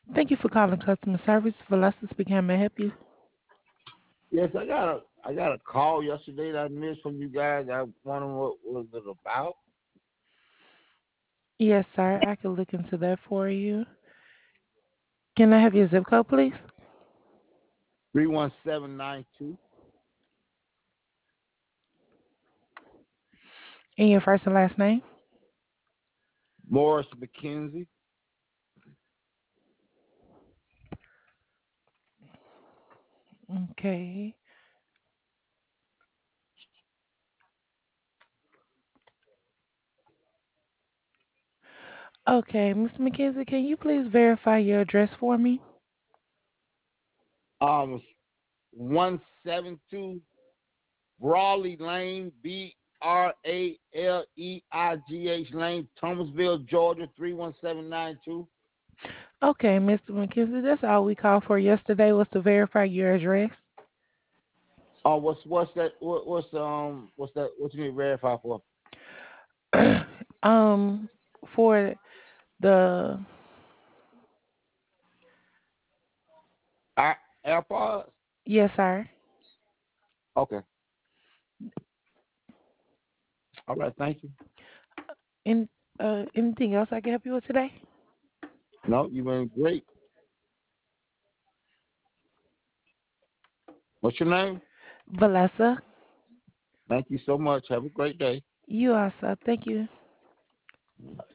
Thank you for calling customer service. Velasa speaking. How may I help you? Yes, I got a call yesterday that I missed from you guys. I wonder what was it about. Yes, sir. I can look into that for you. Can I have your zip code, please? 31792. And your first and last name? Morris McKenzie. Okay. Okay, Mr. McKenzie, can you please verify your address for me? 172 Brawley Lane, BRALEIGH Lane, Thomasville, Georgia 31792. Okay, Mr. McKenzie, that's all we called for yesterday was to verify your address. What's that? What's that? What you need to verify for? um, for the AirPods. yes, sir. Okay. All right. Thank you. And anything else I can help you with today? No, you've been great. What's your name? Valessa, Thank you so much. Have a great day. you also. Thank you.